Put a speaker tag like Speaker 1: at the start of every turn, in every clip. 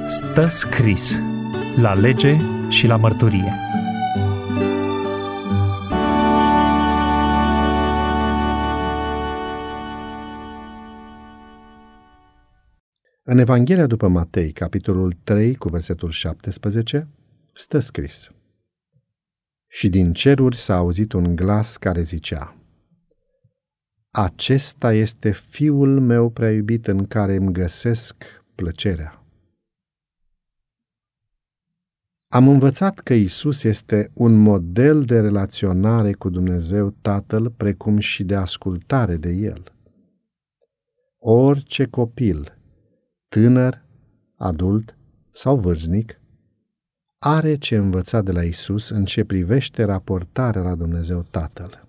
Speaker 1: Stă scris la lege și la mărturie.
Speaker 2: În Evanghelia după Matei, capitolul 3, cu versetul 17, stă scris: Și din ceruri s-a auzit un glas care zicea: Acesta este Fiul meu prea iubit, în care îmi găsesc plăcerea. Am învățat că Iisus este un model de relaționare cu Dumnezeu Tatăl, precum și de ascultare de El. Orice copil, tânăr, adult sau vârstnic, are ce învăța de la Iisus în ce privește raportarea la Dumnezeu Tatăl.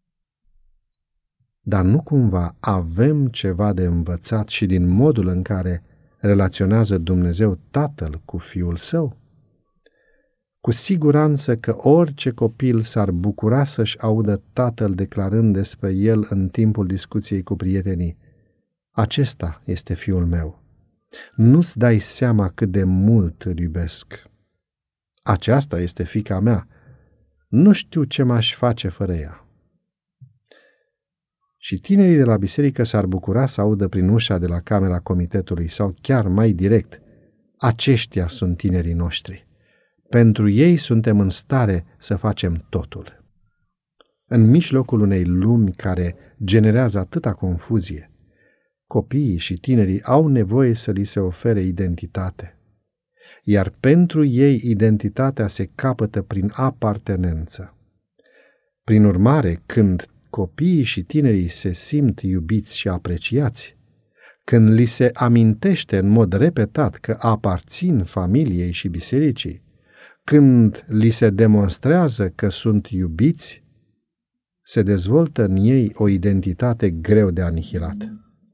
Speaker 2: Dar nu cumva avem ceva de învățat și din modul în care relaționează Dumnezeu Tatăl cu Fiul Său? Cu siguranță că orice copil s-ar bucura să-și audă tatăl declarând despre el în timpul discuției cu prietenii: acesta este fiul meu. Nu-ți dai seama cât de mult îl iubesc. Aceasta este fiica mea. Nu știu ce m-aș face fără ea. Și tinerii de la biserică s-ar bucura să audă prin ușa de la camera comitetului sau chiar mai direct: aceștia sunt tinerii noștri. Pentru ei suntem în stare să facem totul. În mijlocul unei lumi care generează atâta confuzie, copiii și tinerii au nevoie să li se ofere identitate. Iar pentru ei identitatea se capătă prin apartenență. Prin urmare, când copiii și tinerii se simt iubiți și apreciați, când li se amintește în mod repetat că aparțin familiei și bisericii, când li se demonstrează că sunt iubiți, se dezvoltă în ei o identitate greu de anihilat.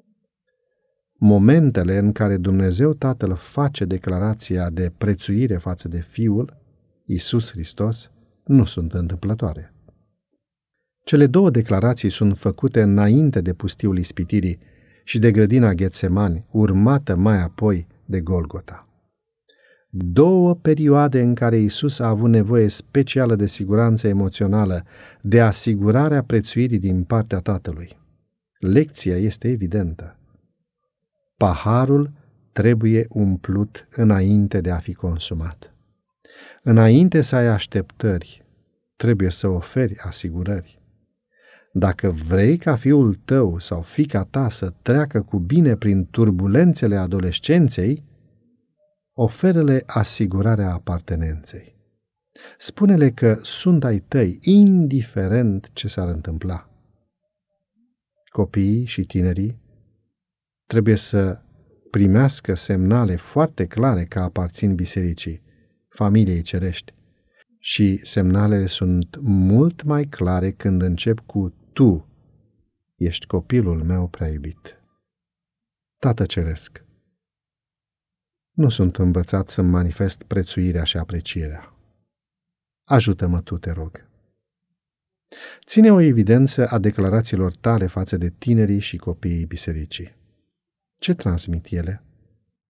Speaker 2: Momentele în care Dumnezeu Tatăl face declarația de prețuire față de Fiul, Iisus Hristos, nu sunt întâmplătoare. Cele două declarații sunt făcute înainte de pustiul ispitirii și de grădina Ghetsemani, urmată mai apoi de Golgota. Două perioade în care Iisus a avut nevoie specială de siguranță emoțională, de asigurarea prețuirii din partea Tatălui. Lecția este evidentă. Paharul trebuie umplut înainte de a fi consumat. Înainte să ai așteptări, trebuie să oferi asigurări. Dacă vrei ca fiul tău sau fiica ta să treacă cu bine prin turbulențele adolescenței, oferă-le asigurarea apartenenței. Spune-le că sunt ai tăi, indiferent ce s-ar întâmpla. Copiii și tinerii trebuie să primească semnale foarte clare că aparțin bisericii, familiei cerești. Și semnalele sunt mult mai clare când încep cu: tu ești copilul meu prea iubit. Tată ceresc, nu sunt învățat să-mi manifest prețuirea și aprecierea. Ajută-mă tu, te rog. Ține o evidență a declarațiilor tale față de tinerii și copiii bisericii. Ce transmit ele?